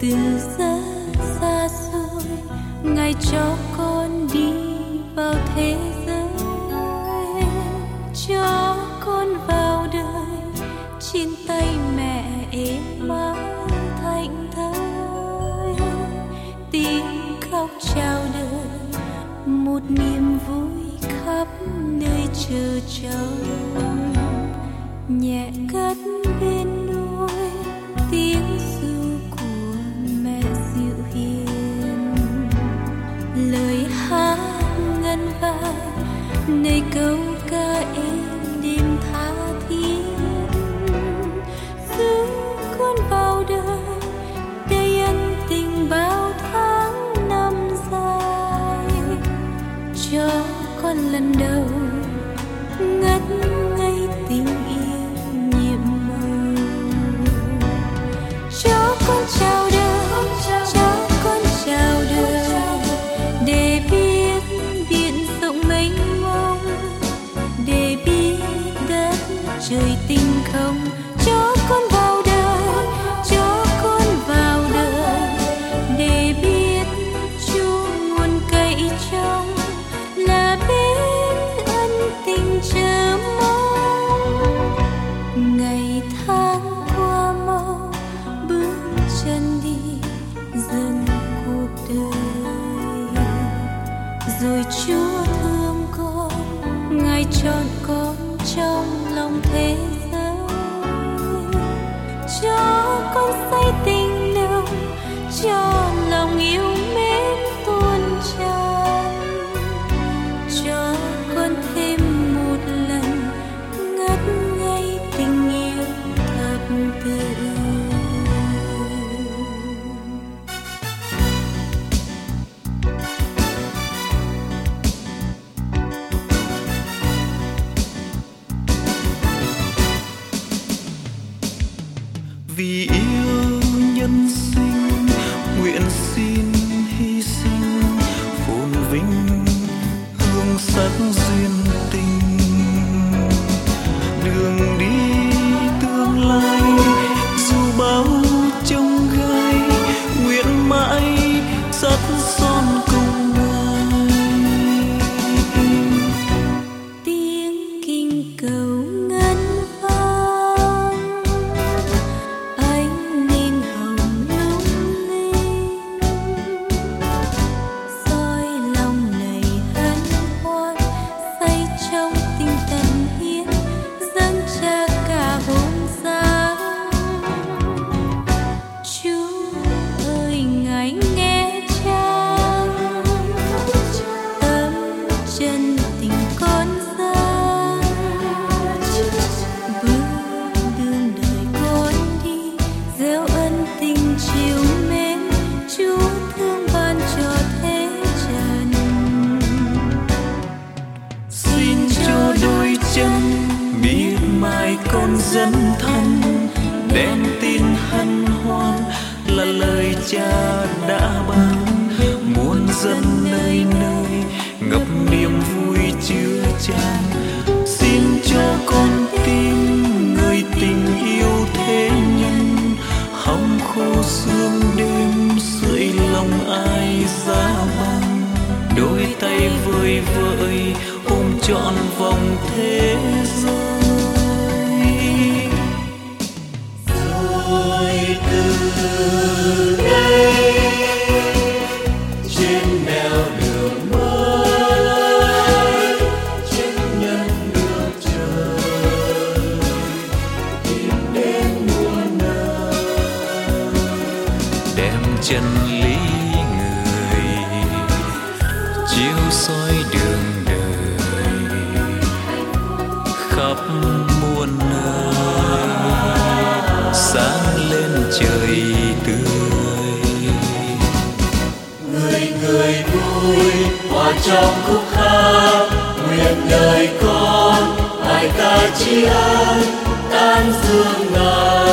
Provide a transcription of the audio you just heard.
từ rất xa xôi Ngài cho con đi vào thế giới, cho con vào đời trên tay mẹ êm ái thảnh thơi. Tiếng khóc chào đời một niềm vui khắp nơi chờ trông, nhẹ cất bên nuôi tiếng ru của mẹ dịu hiền. Lời hát ngân vang nơi câu ca êm đêm tha thiết, giữ con vào đời đầy ân tình bao tháng năm dài. Cho con lần đầu ngất ngây tình yêu nhiệm màu, cho con chào đời, cho con chào đời để biết biển rộng mênh mông, để biết đất trời tinh không. Cho con vào đời, cho con vào đời để biết Chúa nguồn cậy trong là bên ân tình chờ mong. Ngày tháng qua mau bước chân đi dần cuộc đời, rồi Chúa thương con, Ngài chọn con trong lòng thế giới, cho con say tình nồng, cho lòng yêu mến tuôn tràn, cho con thêm một lần ngất ngây tình yêu thập tự. Vì yêu nhân sinh nguyện xin hy sinh, phồn vinh hương sắc duyên tình. Đường đi tương lai dù bao trông gai, nguyện mãi dắt son cùng Ngài. Tiếng kinh cầu ngân vang, ánh nến hồng lung linh, soi lòng đầy hân hoan, say trong tinh thần hiến dâng cha cả hồn dáng. Chúa ơi Ngài nghe trang, tấm chân tình con dâng, bước đường đời con đi gieo ân tình chiều mến. Chúa thương ban cho thế trần, Xin cho đôi chân biết mai con dẫn thân, đem tin hân hoan là lời cha đã ban. Muôn dân nơi nơi ngập niềm vui chứa chan, xin cho con tim người tình yêu thế nhân. Hong khô sương đêm sưởi lòng ai giá băng, đôi tay vơi vợi ôm trọn vòng thế giới. Rồi từ đây trên nẻo đường mới, trên nhân đường trời, tìm đến muôn nơi, đem chân lý người chiếu soi đường đời khắp muôn nơi, sáng lên trời tươi. Người người vui hòa trong khúc hát, nguyện đời con bài ca tri ân tán dương Ngài.